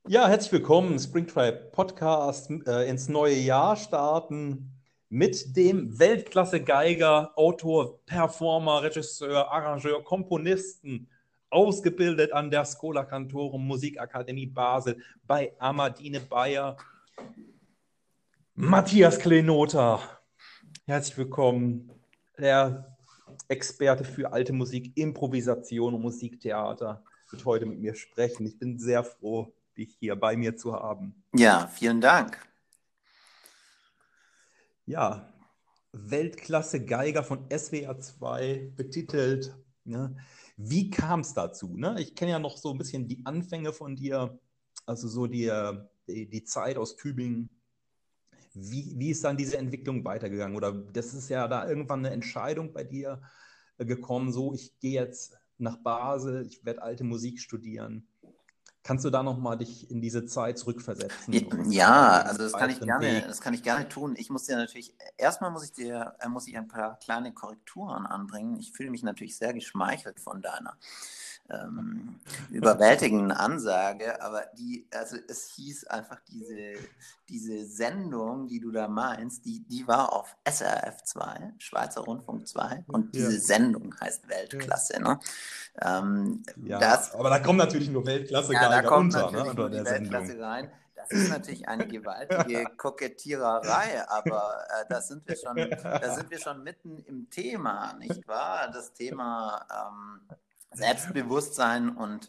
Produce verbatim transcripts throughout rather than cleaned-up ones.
Ja, herzlich willkommen, Springtribe Podcast, äh, ins neue Jahr starten mit dem Weltklasse-Geiger, Autor, Performer, Regisseur, Arrangeur, Komponisten, ausgebildet an der Schola Cantorum Musikakademie Basel bei Amadine Bayer, Matthias Klenota. Herzlich willkommen, der Experte für alte Musik, Improvisation und Musiktheater wird heute mit mir sprechen. Ich bin sehr froh, dich hier bei mir zu haben. Ja, vielen Dank. Ja, Weltklasse-Geiger von S W R zwei betitelt. Ne? Wie kam es dazu? Ne? Ich kenne ja noch so ein bisschen die Anfänge von dir, also so die, die, die Zeit aus Tübingen. Wie, wie ist dann diese Entwicklung weitergegangen? Oder das ist ja da irgendwann eine Entscheidung bei dir gekommen, so ich gehe jetzt nach Basel, ich werde alte Musik studieren. Kannst du da nochmal dich in diese Zeit zurückversetzen? Und was war dann Ja, so also dieser das kann ich weiteren gerne, Weg? das kann ich gerne tun. Ich muss dir natürlich, erstmal muss ich dir, äh, muss ich ein paar kleine Korrekturen anbringen. Ich fühle mich natürlich sehr geschmeichelt von deiner ähm, überwältigenden Ansage, aber die, also es hieß einfach diese, diese Sendung, die du da meinst, die, die war auf S R F zwei, Schweizer Rundfunk zwei, und Ja. diese Sendung heißt Ja. Weltklasse, ne? Ähm, Ja, das aber da kommen natürlich nur Ja, da Weltklasse-Geiger kommt unter, ne, natürlich unter nur die der Sendung. Weltklasse rein. Das ist natürlich eine gewaltige Kokettiererei, aber äh, da sind wir schon, da sind wir schon mitten im Thema, nicht wahr? Das Thema ähm, Selbstbewusstsein und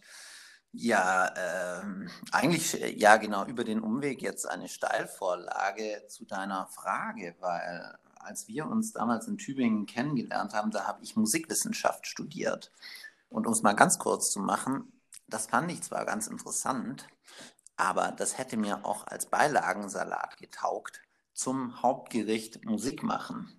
ja, ähm, eigentlich, ja genau, über den Umweg jetzt eine Steilvorlage zu deiner Frage, weil als wir uns damals in Tübingen kennengelernt haben, da habe ich Musikwissenschaft studiert. Und um es mal ganz kurz zu machen, das fand ich zwar ganz interessant, aber das hätte mir auch als Beilagensalat getaugt zum Hauptgericht Musik machen.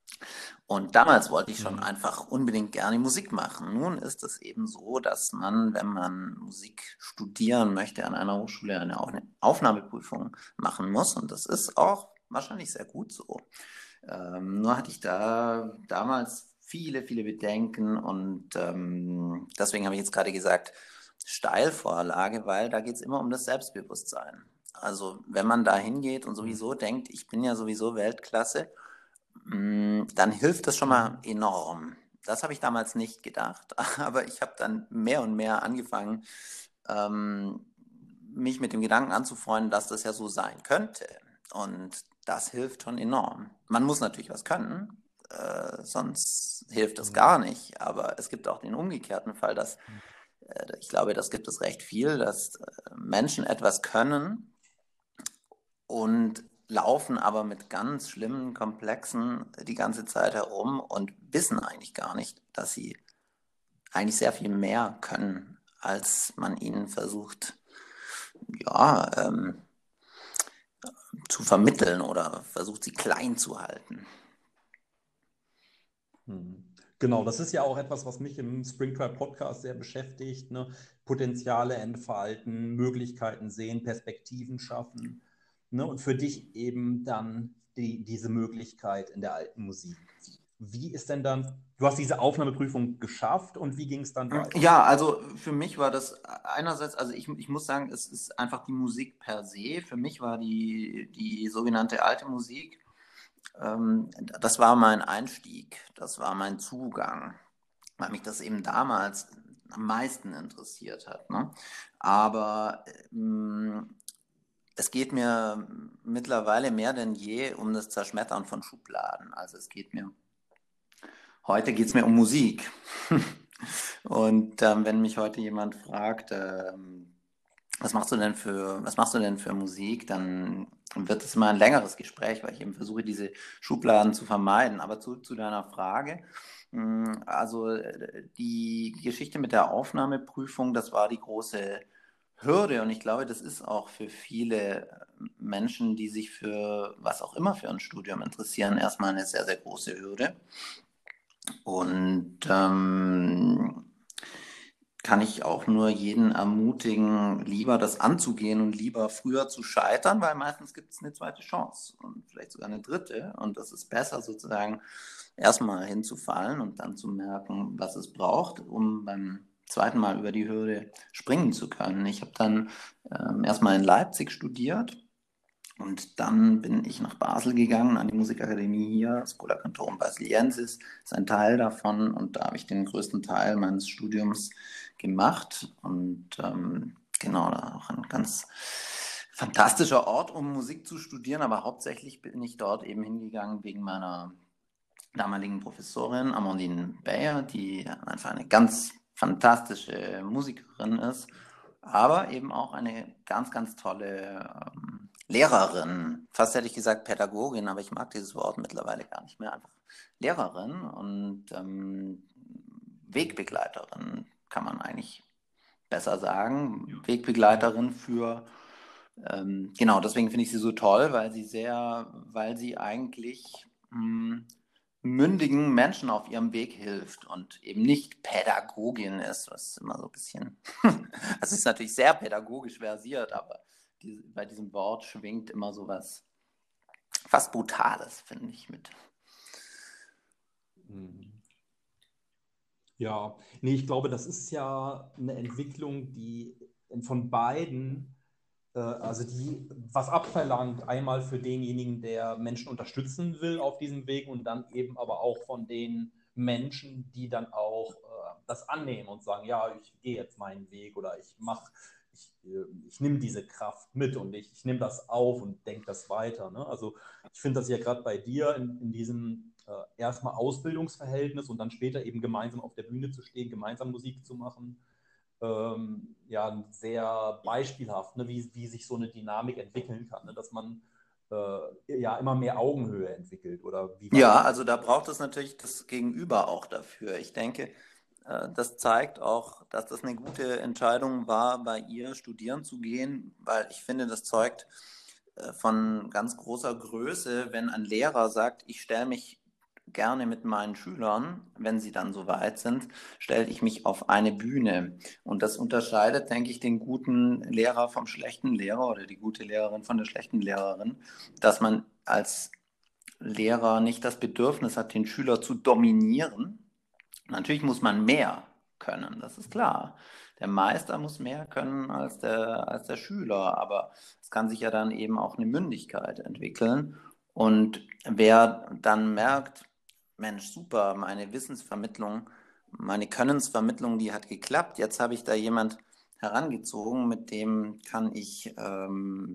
Und damals wollte ich schon Hm. einfach unbedingt gerne Musik machen. Nun ist es eben so, dass man, wenn man Musik studieren möchte, an einer Hochschule eine Aufnahmeprüfung machen muss. Und das ist auch wahrscheinlich sehr gut so. Ähm, nur hatte ich da damals viele, viele Bedenken und ähm, deswegen habe ich jetzt gerade gesagt, Steilvorlage, weil da geht es immer um das Selbstbewusstsein. Also wenn man da hingeht und sowieso denkt, ich bin ja sowieso Weltklasse, dann hilft das schon mal enorm. Das habe ich damals nicht gedacht, aber ich habe dann mehr und mehr angefangen, ähm, mich mit dem Gedanken anzufreunden, dass das ja so sein könnte. Und das hilft schon enorm. Man muss natürlich was können, äh, sonst hilft das Hm. gar nicht. Aber es gibt auch den umgekehrten Fall, dass äh, ich glaube, das gibt es recht viel, dass äh, Menschen etwas können und laufen aber mit ganz schlimmen Komplexen die ganze Zeit herum und wissen eigentlich gar nicht, dass sie eigentlich sehr viel mehr können, als man ihnen versucht, ja, ähm, zu vermitteln oder versucht, sie klein zu halten. Hm. Genau, das ist ja auch etwas, was mich im Springtrap Podcast sehr beschäftigt. Ne? Potenziale entfalten, Möglichkeiten sehen, Perspektiven schaffen. Ne? Und für dich eben dann die, diese Möglichkeit in der alten Musik. Wie ist denn dann, du hast diese Aufnahmeprüfung geschafft und wie ging es dann weiter? Ja, also für mich war das einerseits, also ich, ich muss sagen, es ist einfach die Musik per se. Für mich war die, die sogenannte alte Musik, ähm, das war mein Einstieg, das war mein Zugang, weil mich das eben damals am meisten interessiert hat. Ne? Aber ähm, es geht mir mittlerweile mehr denn je um das Zerschmettern von Schubladen. Also es geht mir, heute geht es mir um Musik. Und ähm, wenn mich heute jemand fragt, ähm, was machst du denn für, was machst du denn für Musik, dann wird es immer ein längeres Gespräch, weil ich eben versuche, diese Schubladen zu vermeiden. Aber zurück zu deiner Frage. Hm, Also äh, die Geschichte mit der Aufnahmeprüfung, das war die große Hürde. Und ich glaube, das ist auch für viele Menschen, die sich für was auch immer für ein Studium interessieren, erstmal eine sehr, sehr große Hürde. Und ähm, kann ich auch nur jeden ermutigen, lieber das anzugehen und lieber früher zu scheitern, weil meistens gibt es eine zweite Chance und vielleicht sogar eine dritte. Und das ist besser sozusagen erstmal hinzufallen und dann zu merken, was es braucht, um beim zweiten Mal über die Hürde springen zu können. Ich habe dann ähm, erstmal in Leipzig studiert und dann bin ich nach Basel gegangen, an die Musikakademie hier, Schola Cantorum Basiliensis ist ein Teil davon und da habe ich den größten Teil meines Studiums gemacht und ähm, genau, da auch ein ganz fantastischer Ort, um Musik zu studieren, aber hauptsächlich bin ich dort eben hingegangen wegen meiner damaligen Professorin Amandine Bayer, die einfach eine ganz fantastische Musikerin ist, aber eben auch eine ganz, ganz tolle ähm, Lehrerin. Fast hätte ich gesagt Pädagogin, aber ich mag dieses Wort mittlerweile gar nicht mehr. Einfach Lehrerin und ähm, Wegbegleiterin, kann man eigentlich besser sagen. Wegbegleiterin für, ähm, genau, deswegen finde ich sie so toll, weil sie sehr, weil sie eigentlich mh, mündigen Menschen auf ihrem Weg hilft und eben nicht Pädagogin ist, was immer so ein bisschen, es ist natürlich sehr pädagogisch versiert, aber die, bei diesem Wort schwingt immer so was fast Brutales, finde ich, mit. Ja, nee, ich glaube, das ist ja eine Entwicklung, die von beiden, äh, also die was abverlangt, einmal für denjenigen, der Menschen unterstützen will auf diesem Weg und dann eben aber auch von den Menschen, die dann auch äh, das annehmen und sagen, ja, ich gehe jetzt meinen Weg oder ich mache, ich, äh, ich nehme diese Kraft mit und ich, ich nehme das auf und denke das weiter. Ne? Also ich finde das ja gerade bei dir in, in diesem äh, erstmal Ausbildungsverhältnis und dann später eben gemeinsam auf der Bühne zu stehen, gemeinsam Musik zu machen, ähm, ja, sehr beispielhaft, ne, wie, wie sich so eine Dynamik entwickeln kann, ne, dass man äh, ja immer mehr Augenhöhe entwickelt. Oder wie war das Ja, bei also dir? da braucht es natürlich das Gegenüber auch dafür. Ich denke, äh, das zeigt auch, dass das eine gute Entscheidung war, bei ihr studieren zu gehen, weil ich finde, das zeugt äh, von ganz großer Größe, wenn ein Lehrer sagt, ich stelle mich gerne mit meinen Schülern, wenn sie dann so weit sind, stelle ich mich auf eine Bühne. Und das unterscheidet, denke ich, den guten Lehrer vom schlechten Lehrer oder die gute Lehrerin von der schlechten Lehrerin, dass man als Lehrer nicht das Bedürfnis hat, den Schüler zu dominieren. Natürlich muss man mehr können, das ist klar. Der Meister muss mehr können als der, als der Schüler, aber es kann sich ja dann eben auch eine Mündigkeit entwickeln. Und wer dann merkt, Mensch, super, meine Wissensvermittlung, meine Könnensvermittlung, die hat geklappt. Jetzt habe ich da jemand herangezogen, mit dem kann ich ähm,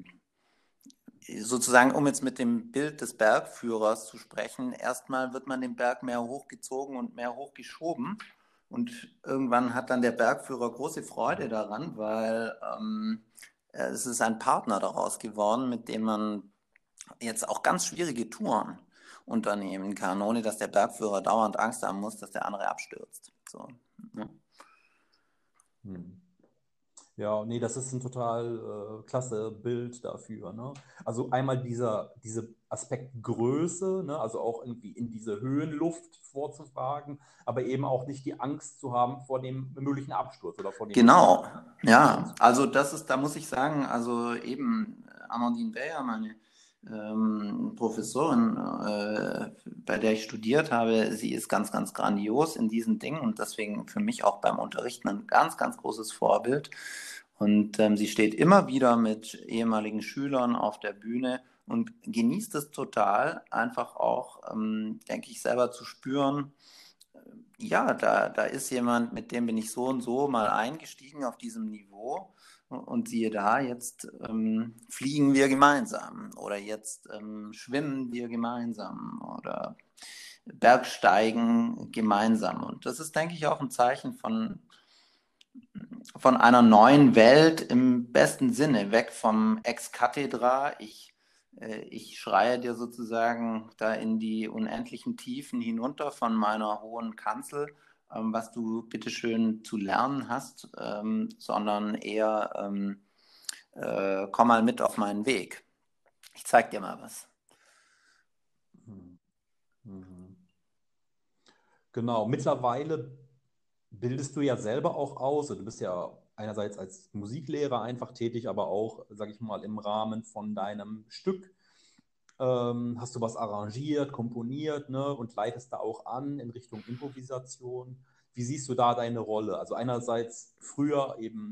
sozusagen, um jetzt mit dem Bild des Bergführers zu sprechen, erstmal wird man den Berg mehr hochgezogen und mehr hochgeschoben. Und irgendwann hat dann der Bergführer große Freude daran, weil ähm, es ist ein Partner daraus geworden, mit dem man jetzt auch ganz schwierige Touren unternehmen kann, ohne dass der Bergführer dauernd Angst haben muss, dass der andere abstürzt. So, ne? Hm. Ja, nee, das ist ein total äh, klasse Bild dafür. Ne? Also einmal dieser, dieser Aspekt Größe, ne? Also auch irgendwie in diese Höhenluft vorzufragen, aber eben auch nicht die Angst zu haben vor dem möglichen Absturz oder vor dem Genau, möglichen ja, also Einzelfall. das ist, da muss ich sagen, also eben Amandine Bayer, meine ähm, Professorin, äh, bei der ich studiert habe, sie ist ganz, ganz grandios in diesen Dingen und deswegen für mich auch beim Unterrichten ein ganz, ganz großes Vorbild. Und ähm, sie steht immer wieder mit ehemaligen Schülern auf der Bühne und genießt es total, einfach auch, ähm, denke ich, selber zu spüren, ja, da, da ist jemand, mit dem bin ich so und so mal eingestiegen auf diesem Niveau und siehe da, jetzt ähm, fliegen wir gemeinsam oder jetzt ähm, schwimmen wir gemeinsam oder Bergsteigen gemeinsam. Und das ist, denke ich, auch ein Zeichen von, von einer neuen Welt im besten Sinne, weg vom Ex cathedra. Ich, äh, ich schreie dir sozusagen da in die unendlichen Tiefen hinunter von meiner hohen Kanzel, ähm, was du bitteschön zu lernen hast, ähm, sondern eher ähm, äh, komm mal mit auf meinen Weg. Ich zeig dir mal was. Hm. Mhm. Genau, mittlerweile bildest du ja selber auch aus. Du bist ja einerseits als Musiklehrer einfach tätig, aber auch, sag ich mal, im Rahmen von deinem Stück ähm, hast du was arrangiert, komponiert, ne, und leitest da auch an in Richtung Improvisation. Wie siehst du da deine Rolle? Also einerseits früher eben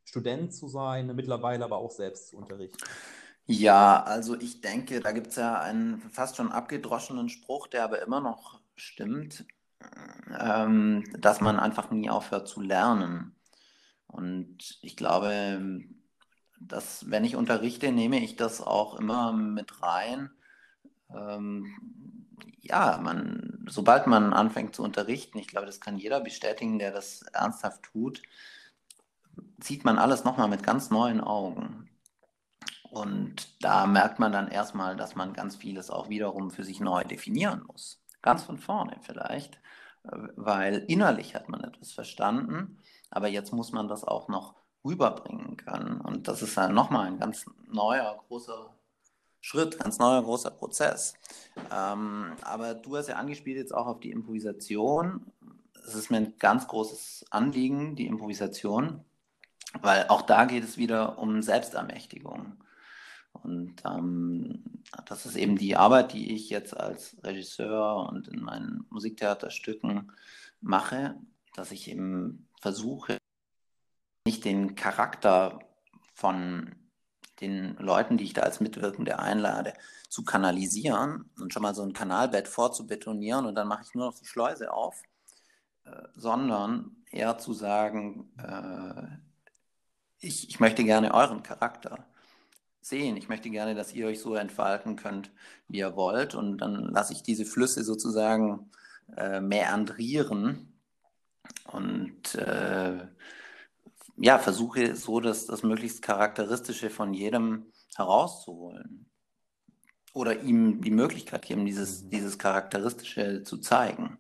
Student zu sein, mittlerweile aber auch selbst zu unterrichten? Ja, also ich denke, da gibt es ja einen fast schon abgedroschenen Spruch, der aber immer noch stimmt, ähm, dass man einfach nie aufhört zu lernen. Und ich glaube, dass wenn ich unterrichte, nehme ich das auch immer mit rein. Ähm, ja, man, sobald man anfängt zu unterrichten, ich glaube, das kann jeder bestätigen, der das ernsthaft tut, sieht man alles nochmal mit ganz neuen Augen. Und da merkt man dann erstmal, dass man ganz vieles auch wiederum für sich neu definieren muss. Ganz von vorne vielleicht, äh, weil innerlich hat man etwas verstanden, aber jetzt muss man das auch noch rüberbringen können. Und das ist dann nochmal ein ganz neuer, großer Schritt, ganz neuer, großer Prozess. Ähm, aber du hast ja angespielt jetzt auch auf die Improvisation. Es ist mir ein ganz großes Anliegen, die Improvisation, weil auch da geht es wieder um Selbstermächtigung. Und ähm, das ist eben die Arbeit, die ich jetzt als Regisseur und in meinen Musiktheaterstücken mache, dass ich eben versuche, nicht den Charakter von den Leuten, die ich da als Mitwirkende einlade, zu kanalisieren und schon mal so ein Kanalbett vorzubetonieren und dann mache ich nur noch die Schleuse auf, äh, sondern eher zu sagen, äh, ich, ich möchte gerne euren Charakter sehen. Ich möchte gerne, dass ihr euch so entfalten könnt, wie ihr wollt. Und dann lasse ich diese Flüsse sozusagen äh, mäandrieren und äh, ja, versuche so das, das möglichst Charakteristische von jedem herauszuholen. Oder ihm die Möglichkeit geben, dieses, Mhm. dieses Charakteristische zu zeigen.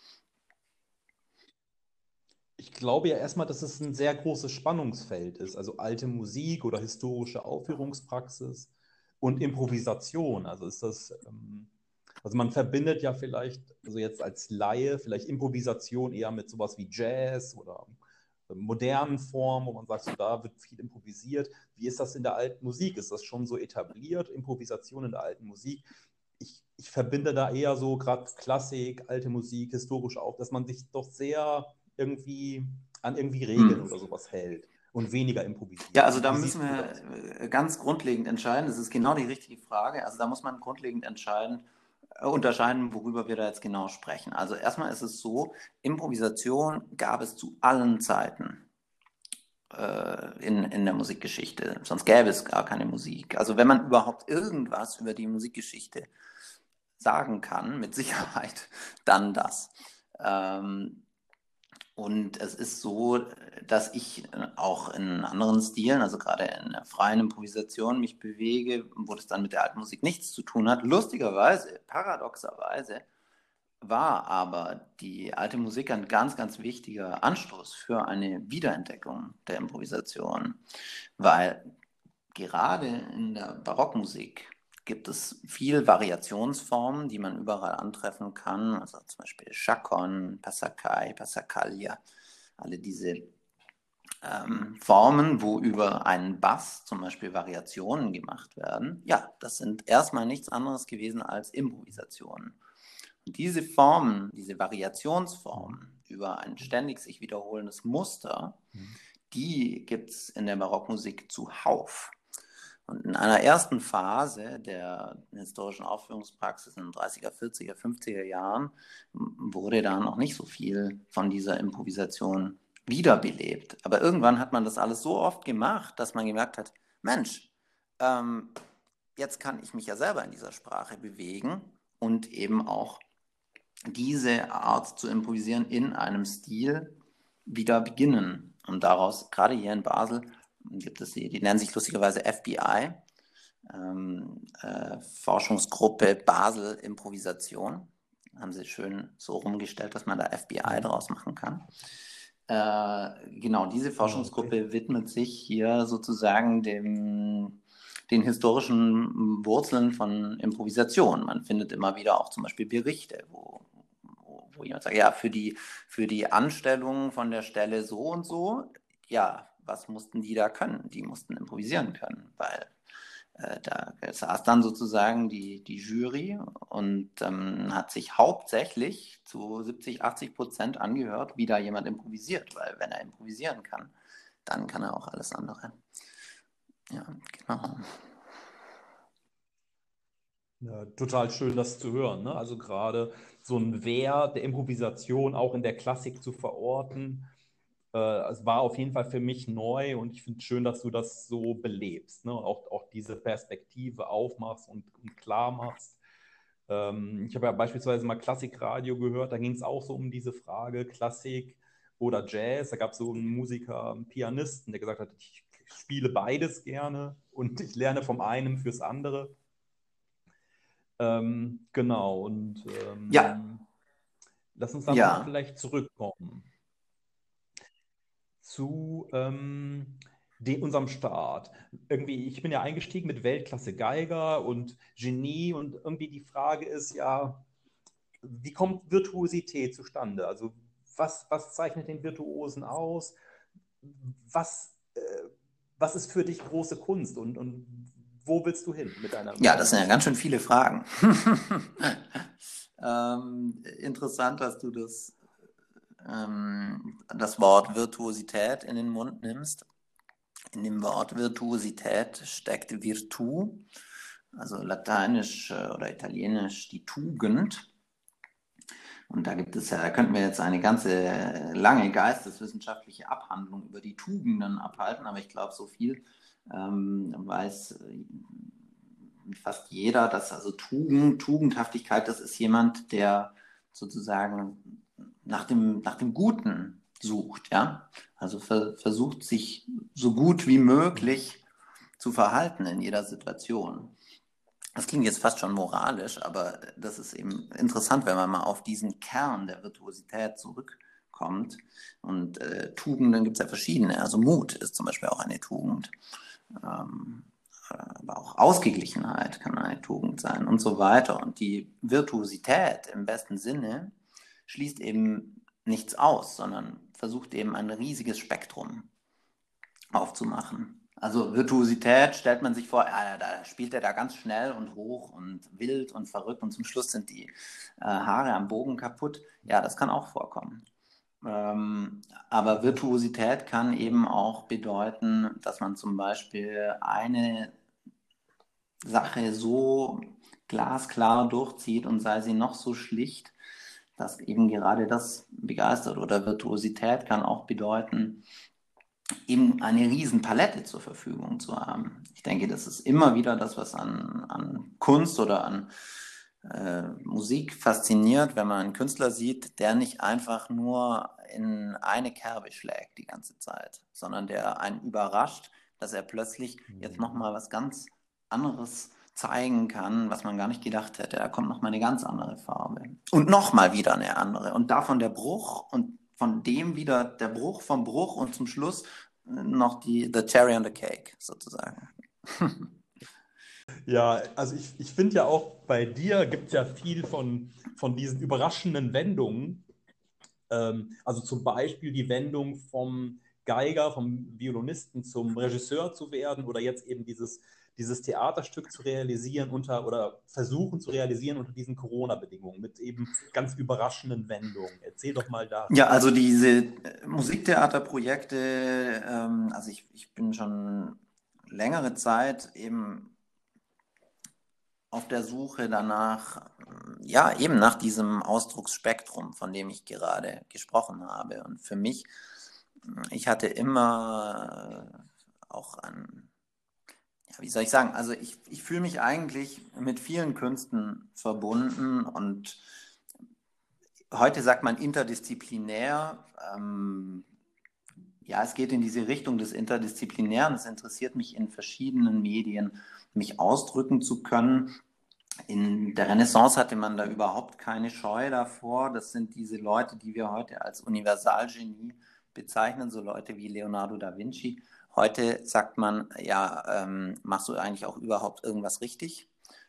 Ich glaube ja erstmal, dass es ein sehr großes Spannungsfeld ist. Also alte Musik oder historische Aufführungspraxis und Improvisation. Also ist das, ähm, also man verbindet ja vielleicht, also jetzt als Laie, vielleicht Improvisation eher mit sowas wie Jazz oder ähm, modernen Formen, wo man sagt, so da wird viel improvisiert. Wie ist das in der alten Musik? Ist das schon so etabliert, Improvisation in der alten Musik? Ich, ich verbinde da eher so gerade Klassik, alte Musik, historisch auch, dass man sich doch sehr irgendwie an irgendwie Regeln Hm. oder sowas hält und weniger Ja, improvisiert. also Wie, da wie müssen siehst du wir das? äh, ganz grundlegend entscheiden. Das ist genau die richtige Frage. Also da muss man grundlegend entscheiden, äh, unterscheiden, worüber wir da jetzt genau sprechen. Also erstmal ist es so, Improvisation gab es zu allen Zeiten äh, in, in der Musikgeschichte. Sonst gäbe es gar keine Musik. Also wenn man überhaupt irgendwas über die Musikgeschichte sagen kann, mit Sicherheit, dann das. Ähm, und es ist so, dass ich auch in anderen Stilen, also gerade in der freien Improvisation, mich bewege, wo das dann mit der alten Musik nichts zu tun hat. Lustigerweise, paradoxerweise, war aber die alte Musik ein ganz, ganz wichtiger Anstoß für eine Wiederentdeckung der Improvisation, weil gerade in der Barockmusik gibt es viele Variationsformen, die man überall antreffen kann, also zum Beispiel Chaconne, Passacaglia, Passacaglia, alle diese ähm, Formen, wo über einen Bass zum Beispiel Variationen gemacht werden. Ja, das sind erstmal nichts anderes gewesen als Improvisationen. Und diese Formen, diese Mhm. Variationsformen über ein ständig sich wiederholendes Muster, Mhm. die gibt es in der Barockmusik zuhauf. Und in einer ersten Phase der historischen Aufführungspraxis in den dreißiger, vierziger, fünfziger Jahren wurde da noch nicht so viel von dieser Improvisation wiederbelebt. Aber irgendwann hat man das alles so oft gemacht, dass man gemerkt hat, Mensch, ähm, jetzt kann ich mich ja selber in dieser Sprache bewegen und eben auch diese Art zu improvisieren in einem Stil wieder beginnen. Und daraus, gerade hier in Basel, gibt es die, die nennen sich lustigerweise F B I, ähm, äh, Forschungsgruppe Basel Improvisation. Haben sie schön so rumgestellt, dass man da F B I Mhm. draus machen kann. Äh, genau, diese Ah, okay. Forschungsgruppe widmet sich hier sozusagen dem, den historischen Wurzeln von Improvisation. Man findet immer wieder auch zum Beispiel Berichte, wo, wo, wo jemand sagt, ja, für die, für die Anstellung von der Stelle so und so, ja, was mussten die da können? Die mussten improvisieren können, weil äh, da saß dann sozusagen die, die Jury und ähm, hat sich hauptsächlich zu siebzig, achtzig Prozent angehört, wie da jemand improvisiert, weil wenn er improvisieren kann, dann kann er auch alles andere. Ja, genau. Ja, total schön, das zu hören, ne? Also gerade so ein Wert der Improvisation auch in der Klassik zu verorten, äh, es war auf jeden Fall für mich neu und ich finde es schön, dass du das so belebst, ne? Auch, auch diese Perspektive aufmachst und, und klar machst. Ähm, ich habe ja beispielsweise mal Klassikradio gehört, da ging es auch so um diese Frage, Klassik oder Jazz. Da gab es so einen Musiker, einen Pianisten, der gesagt hat, ich spiele beides gerne und ich lerne vom einen fürs andere. Ähm, genau, und Ja, ähm, lass uns da nochmal ja, vielleicht zurückkommen zu ähm, de, unserem Start. Irgendwie, ich bin ja eingestiegen mit Weltklasse Geiger und Genie und irgendwie die Frage ist ja, wie kommt Virtuosität zustande? Also was, was zeichnet den Virtuosen aus? Was, äh, was ist für dich große Kunst und, und wo willst du hin mit deiner, mit ja, deiner das sind ja ganz Musik? schön viele Fragen. ähm, interessant, dass du das, ähm, das Wort Virtuosität in den Mund nimmst. In dem Wort Virtuosität steckt Virtu, also lateinisch äh, oder italienisch die Tugend. Und da gibt es ja, da könnten wir jetzt eine ganze lange geisteswissenschaftliche Abhandlung über die Tugenden abhalten, aber ich glaube, so viel ähm, weiß äh, fast jeder, dass also Tugend, Tugendhaftigkeit, das ist jemand, der sozusagen nach dem, nach dem Guten sucht, ja. Also ver, versucht sich so gut wie möglich zu verhalten in jeder Situation. Das klingt jetzt fast schon moralisch, aber das ist eben interessant, wenn man mal auf diesen Kern der Virtuosität zurückkommt. Und äh, Tugenden gibt es ja verschiedene. Also Mut ist zum Beispiel auch eine Tugend. Ähm, aber auch Ausgeglichenheit kann eine Tugend sein und so weiter. Und die Virtuosität im besten Sinne schließt eben nichts aus, sondern versucht eben ein riesiges Spektrum aufzumachen. Also Virtuosität stellt man sich vor, ja, da spielt er da ganz schnell und hoch und wild und verrückt und zum Schluss sind die äh, Haare am Bogen kaputt. Ja, das kann auch vorkommen. Ähm, aber Virtuosität kann eben auch bedeuten, dass man zum Beispiel eine Sache so glasklar durchzieht und sei sie noch so schlicht, dass eben gerade das begeistert. Oder Virtuosität kann auch bedeuten, eben eine riesen Palette zur Verfügung zu haben. Ich denke, das ist immer wieder das, was an, an Kunst oder an äh, Musik fasziniert, wenn man einen Künstler sieht, der nicht einfach nur in eine Kerbe schlägt die ganze Zeit, sondern der einen überrascht, dass er plötzlich jetzt nochmal was ganz anderes zeigen kann, was man gar nicht gedacht hätte. Da kommt nochmal eine ganz andere Farbe. Und nochmal wieder eine andere. Und davon der Bruch und von dem wieder der Bruch vom Bruch und zum Schluss noch die the cherry on the cake sozusagen. Ja, also ich, ich finde ja auch bei dir gibt es ja viel von, von diesen überraschenden Wendungen. Ähm, also zum Beispiel die Wendung vom Geiger, vom Violinisten zum Regisseur zu werden oder jetzt eben dieses, dieses Theaterstück zu realisieren unter oder versuchen zu realisieren unter diesen Corona-Bedingungen mit eben ganz überraschenden Wendungen. Erzähl doch mal Ja, darüber. also diese Musiktheaterprojekte, ähm, also ich, ich bin schon längere Zeit eben auf der Suche danach, ja, eben nach diesem Ausdrucksspektrum, von dem ich gerade gesprochen habe. Und für mich, ich hatte immer auch ein, ja, wie soll ich sagen, also ich, ich fühle mich eigentlich mit vielen Künsten verbunden und heute sagt man interdisziplinär. Ähm, ja, es geht in diese Richtung des Interdisziplinären. Es interessiert mich in verschiedenen Medien, mich ausdrücken zu können. In der Renaissance hatte man da überhaupt keine Scheu davor. Das sind diese Leute, die wir heute als Universalgenie bezeichnen, so Leute wie Leonardo da Vinci. Heute sagt man, ja, ähm, machst du eigentlich auch überhaupt irgendwas richtig?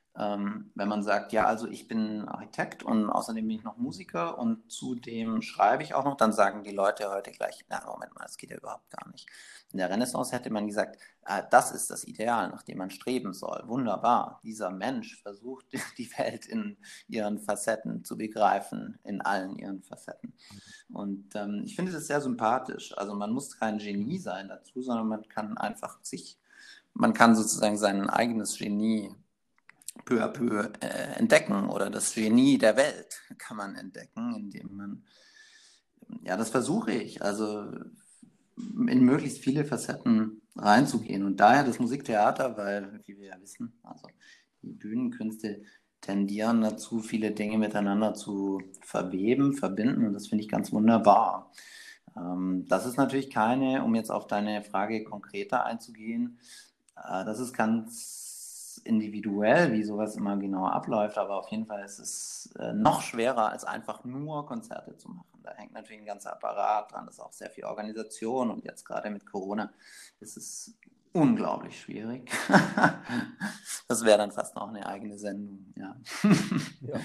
Ähm, wenn man sagt, ja, also ich bin Architekt und außerdem bin ich noch Musiker und zudem schreibe ich auch noch, dann sagen die Leute heute gleich, na Moment mal, das geht ja überhaupt gar nicht. In der Renaissance hätte man gesagt, äh, das ist das Ideal, nach dem man streben soll. Wunderbar, dieser Mensch versucht die Welt in ihren Facetten zu begreifen, in allen ihren Facetten. Und ähm, ich finde das sehr sympathisch. Also man muss kein Genie sein dazu, sondern man kann einfach sich, man kann sozusagen sein eigenes Genie peu à peu äh, entdecken oder das Genie der Welt kann man entdecken, indem man, ja, das versuche ich, also in möglichst viele Facetten reinzugehen und daher das Musiktheater, weil, wie wir ja wissen, also die Bühnenkünste tendieren dazu, viele Dinge miteinander zu verweben, verbinden und das finde ich ganz wunderbar. Ähm, das ist natürlich keine, um jetzt auf deine Frage konkreter einzugehen, äh, das ist ganz individuell, wie sowas immer genau abläuft, aber auf jeden Fall ist es äh, noch schwerer, als einfach nur Konzerte zu machen. Da hängt natürlich ein ganzer Apparat dran, das ist auch sehr viel Organisation und jetzt gerade mit Corona ist es unglaublich schwierig. Das wäre dann fast noch eine eigene Sendung, ja. Ja.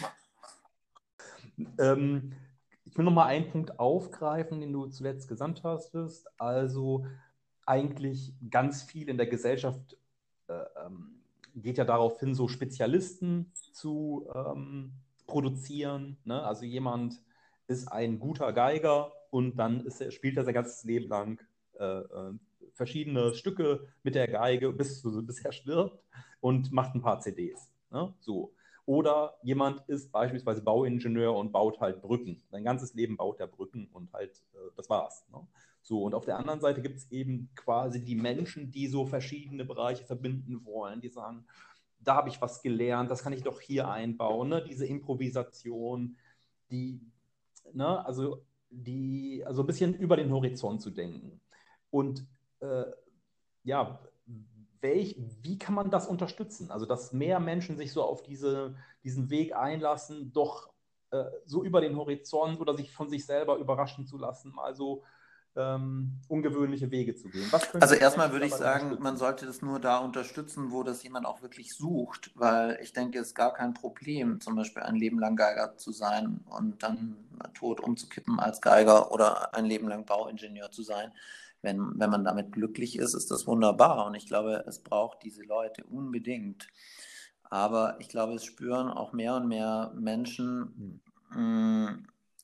ähm, ich will nochmal einen Punkt aufgreifen, den du zuletzt gesandt hast. Also eigentlich ganz viel in der Gesellschaft äh, ähm, geht ja darauf hin, so Spezialisten zu ähm, produzieren. Ne? Also jemand ist ein guter Geiger und dann ist er, spielt er sein ganzes Leben lang äh, äh, verschiedene Stücke mit der Geige, bis, bis er stirbt und macht ein paar C Ds. Ne? So. Oder jemand ist beispielsweise Bauingenieur und baut halt Brücken. Sein ganzes Leben baut er Brücken und halt, äh, das war's. Ne? So, und auf der anderen Seite gibt es eben quasi die Menschen, die so verschiedene Bereiche verbinden wollen, die sagen, da habe ich was gelernt, das kann ich doch hier einbauen, ne? Diese Improvisation, die, ne? Also, die, also ein bisschen über den Horizont zu denken. Und äh, ja, welch, wie kann man das unterstützen? Also, dass mehr Menschen sich so auf diese, diesen Weg einlassen, doch äh, so über den Horizont oder sich von sich selber überraschen zu lassen, mal so ähm, ungewöhnliche Wege zu gehen. Was können Also diese erstmal Menschen würde ich dabei sagen, man unterstützen? sollte das nur da unterstützen, wo das jemand auch wirklich sucht, weil ich denke, es ist gar kein Problem, zum Beispiel ein Leben lang Geiger zu sein und dann tot umzukippen als Geiger oder ein Leben lang Bauingenieur zu sein. Wenn, wenn man damit glücklich ist, ist das wunderbar und ich glaube, es braucht diese Leute unbedingt. Aber ich glaube, es spüren auch mehr und mehr Menschen, mh,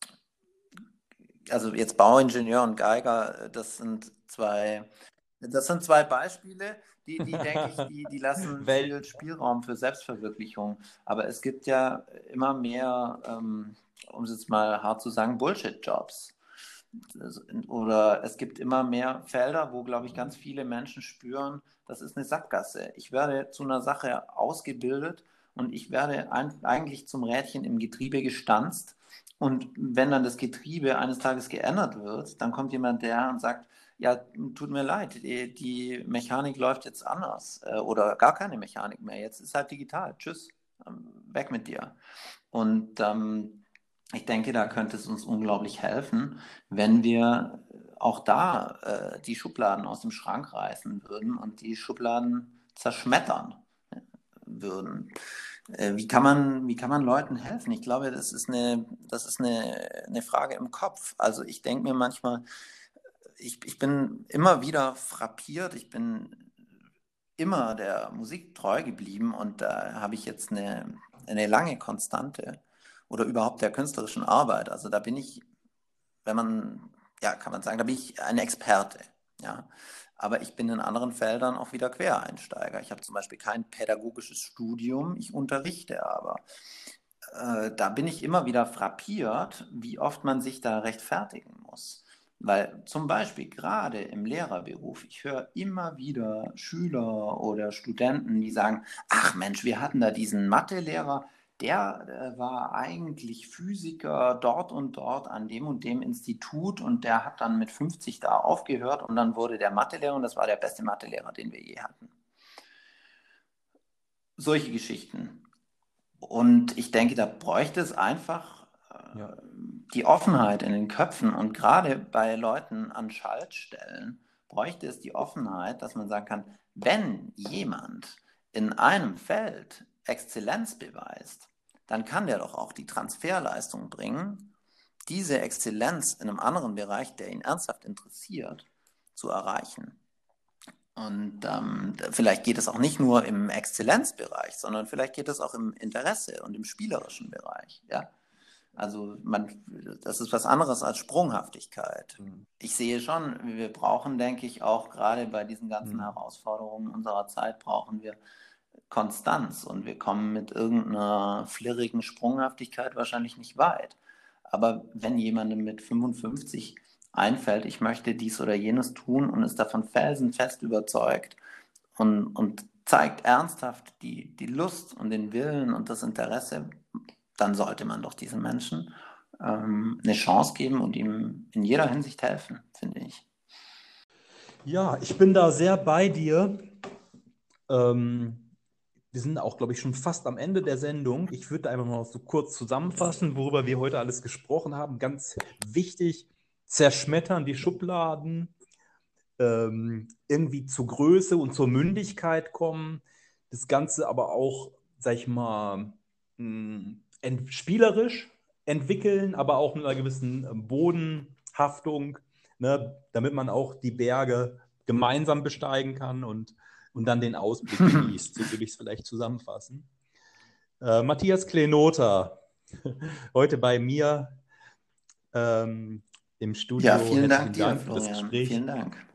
also jetzt Bauingenieur und Geiger, das sind zwei, das sind zwei Beispiele, die, die denke ich, die, die lassen Welt, viel Spielraum für Selbstverwirklichung. Aber es gibt ja immer mehr, ähm, um es jetzt mal hart zu sagen, Bullshit-Jobs. Oder es gibt immer mehr Felder, wo, glaube ich, ganz viele Menschen spüren, das ist eine Sackgasse. Ich werde zu einer Sache ausgebildet und ich werde ein, eigentlich zum Rädchen im Getriebe gestanzt. Und wenn dann das Getriebe eines Tages geändert wird, dann kommt jemand der und sagt, ja, tut mir leid, die, die Mechanik läuft jetzt anders äh, oder gar keine Mechanik mehr. Jetzt ist halt digital. Tschüss, ähm, weg mit dir. Und ähm, ich denke, da könnte es uns unglaublich helfen, wenn wir auch da äh, die Schubladen aus dem Schrank reißen würden und die Schubladen zerschmettern würden. Äh, wie kann man, wie kann man Leuten helfen? Ich glaube, das ist eine, das ist eine, eine Frage im Kopf. Also ich denke mir manchmal, ich, ich bin immer wieder frappiert, ich bin immer der Musik treu geblieben und da habe ich jetzt eine, eine lange Konstante oder überhaupt der künstlerischen Arbeit. Also da bin ich, wenn man, ja, kann man sagen, da bin ich ein Experte, ja. Aber ich bin in anderen Feldern auch wieder Quereinsteiger. Ich habe zum Beispiel kein pädagogisches Studium, ich unterrichte aber. Äh, da bin ich immer wieder frappiert, wie oft man sich da rechtfertigen muss. Weil zum Beispiel gerade im Lehrerberuf, ich höre immer wieder Schüler oder Studenten, die sagen, ach Mensch, wir hatten da diesen Mathelehrer, der äh, war eigentlich Physiker dort und dort an dem und dem Institut und der hat dann mit fünfzig da aufgehört und dann wurde der Mathelehrer und das war der beste Mathelehrer, den wir je hatten. Solche Geschichten. Und ich denke, da bräuchte es einfach ja. äh, die Offenheit in den Köpfen und gerade bei Leuten an Schaltstellen bräuchte es die Offenheit, dass man sagen kann, wenn jemand in einem Feld Exzellenz beweist, dann kann der doch auch die Transferleistung bringen, diese Exzellenz in einem anderen Bereich, der ihn ernsthaft interessiert, zu erreichen. Und ähm, vielleicht geht es auch nicht nur im Exzellenzbereich, sondern vielleicht geht es auch im Interesse und im spielerischen Bereich. Ja? Also man, das ist was anderes als Sprunghaftigkeit. Mhm. Ich sehe schon, wir brauchen, denke ich, auch gerade bei diesen ganzen Mhm. Herausforderungen unserer Zeit brauchen wir Konstanz und wir kommen mit irgendeiner flirrigen Sprunghaftigkeit wahrscheinlich nicht weit. Aber wenn jemandem mit fünfundfünfzig einfällt, ich möchte dies oder jenes tun und ist davon felsenfest überzeugt und, und zeigt ernsthaft die, die Lust und den Willen und das Interesse, dann sollte man doch diesen Menschen ähm, eine Chance geben und ihm in jeder Hinsicht helfen, finde ich. Ja, ich bin da sehr bei dir. Ähm, wir sind auch, glaube ich, schon fast am Ende der Sendung. Ich würde einfach mal so kurz zusammenfassen, worüber wir heute alles gesprochen haben. Ganz wichtig, zerschmettern die Schubladen, ähm, irgendwie zur Größe und zur Mündigkeit kommen. Das Ganze aber auch, sag ich mal, mh, ent spielerisch entwickeln, aber auch mit einer gewissen ähm, Bodenhaftung, ne, damit man auch die Berge gemeinsam besteigen kann und, und dann den Ausblick genießt. So würde ich es vielleicht zusammenfassen. Äh, Matthias Klenoter, heute bei mir ähm, im Ja, Studio. vielen Dank Herzlichen dir, Dank für das Florian. Gespräch. Vielen Dank.